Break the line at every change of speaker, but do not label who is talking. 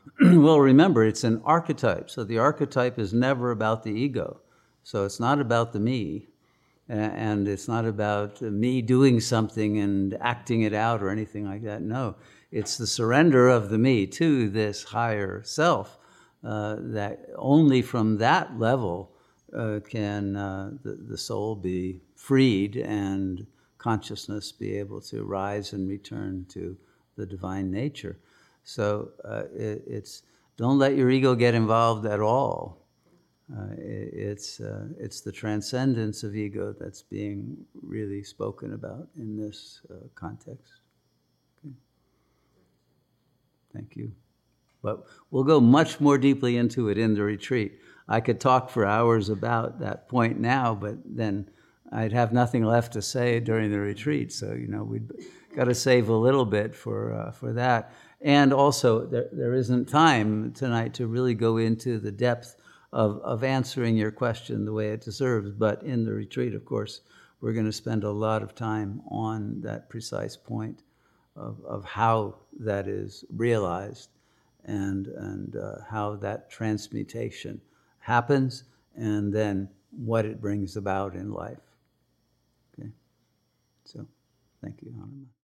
Well, remember, it's an archetype. So the archetype is never about the ego. So it's not about the me. And it's not about me doing something and acting it out or anything like that. No, it's the surrender of the me to this higher self, that only from that level can the soul be freed and consciousness be able to rise and return to the divine nature. So it's don't let your ego get involved at all. It's the transcendence of ego that's being really spoken about in this context. Okay. Thank you. But we'll go much more deeply into it in the retreat. I could talk for hours about that point now, but then I'd have nothing left to say during the retreat. So, we've got to save a little bit for that. And also, there isn't time tonight to really go into the depth of answering your question the way it deserves. But in the retreat, of course, we're going to spend a lot of time on that precise point of how that is realized and how that transmutation happens and then what it brings about in life. Okay, so thank you, Hanuman.